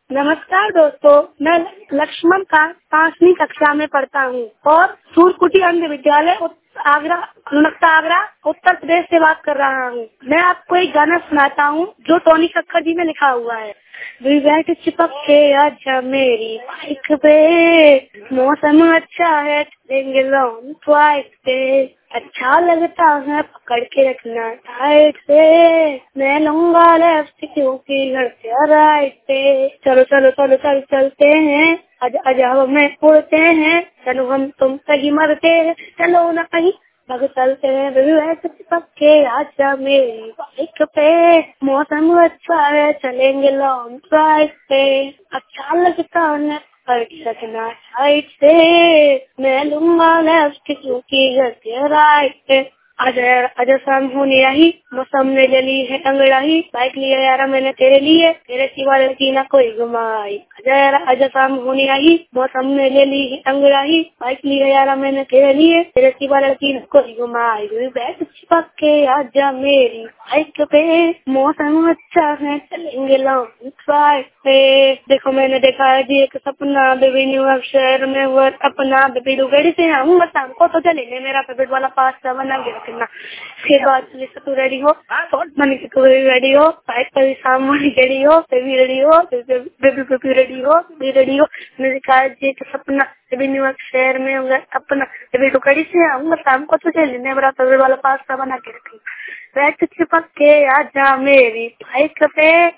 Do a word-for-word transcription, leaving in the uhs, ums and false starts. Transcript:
नमस्कार दोस्तों, मैं लक्ष्मण का पांचवी कक्षा में पढ़ता हूँ और सूर्यकुटी अंध विद्यालय उत- आगरा नक्ता आगरा उत्तर प्रदेश से बात कर रहा हूँ। मैं आपको एक गाना सुनाता हूँ जो टोनी कक्कड़ जी में लिखा हुआ है। वी बैठ चिपक के आजा मेरी बाइक पे, मौसम अच्छा है चलेंगे लॉन्ग ड्राइव पे, अच्छा लगता है पकड़ के रखना टाइट से, मैं लूंगा लेफ्ट क्योंकि घर से राइट पे, चलो चलो चलो चलो चलते हैं, आज आज हम में उड़ते हैं, चलो हम तुम कहीं मरते हैं, चलो ना कहीं भग चलते हैं, बेबी ऐसे चिपक के आजा मेरी बाइक पे, मौसम अच्छा है चलेंगे लॉन्ग ड्राइव पे, अच्छा लगता है रखना साइड से, मैं लूंगा लेफ्ट क्योंकि घर से राइट पे, आज आज शाम होने आई, मौसम ने ले ली है अंगड़ाई, बाइक लिया यारा मैंने तेरे लिए, तेरे सिवा लड़की ना कोई घुमाई, आज आज शाम होने आई, मौसम ने ले ली है अंगड़ाई, बाइक लिया यारा मैंने तेरे लिए, तेरे सिवा लड़की ना कोई घुमाई, बैठ चिपक के आजा मेरी बाइक पे, मौसम अच्छा है चलेंगे लॉन्ग ड्राइव पे, देखो मैंने देखा है जी एक सपना, बेबी न्यू शहर में वो अपना, बेबी डुगड़ी से आऊंगा शाम को तो चलेंगे मेरा फेवरेट वाला पास्ता बना के रखना, उसके बाद से तू रेडी हो, सॉल्ट बन के तू रेडी हो, बाइक पर शाम रेडी हो, बेबी रेडी हो, बेबी बेबी रेडी हो, बेबी रेडी हो, मैंने कहा जी एक सपना, बेबी न्यू शहर में होगा अपना, बेबी डुगड़ी से आऊंगा शाम को तो चलेंगे मेरा फेवरेट वाला पास्ता बना के रखना, बैठ चिपक के आजा मेरी बाइक पे।